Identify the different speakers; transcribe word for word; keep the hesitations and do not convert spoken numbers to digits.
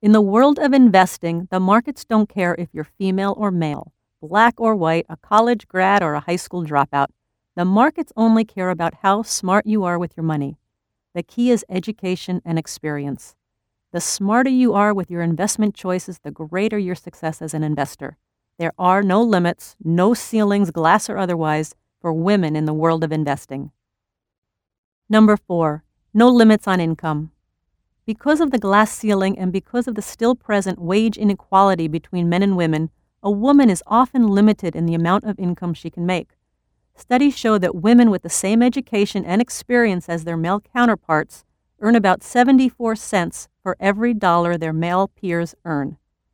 Speaker 1: In the world of investing, the markets don't care if you're female or male, black or white, a college grad or a high school dropout. The markets only care about how smart you are with your money. The key is education and experience. The smarter you are with your investment choices, the greater your success as an investor. There are no limits, no ceilings, glass or otherwise, for women in the world of investing. Number four, no limits on income. Because of the glass ceiling and because of the still present wage inequality between men and women, a woman is often limited in the amount of income she can make. Studies show that women with the same education and experience as their male counterparts earn about seventy-four cents for every dollar their male peers earn.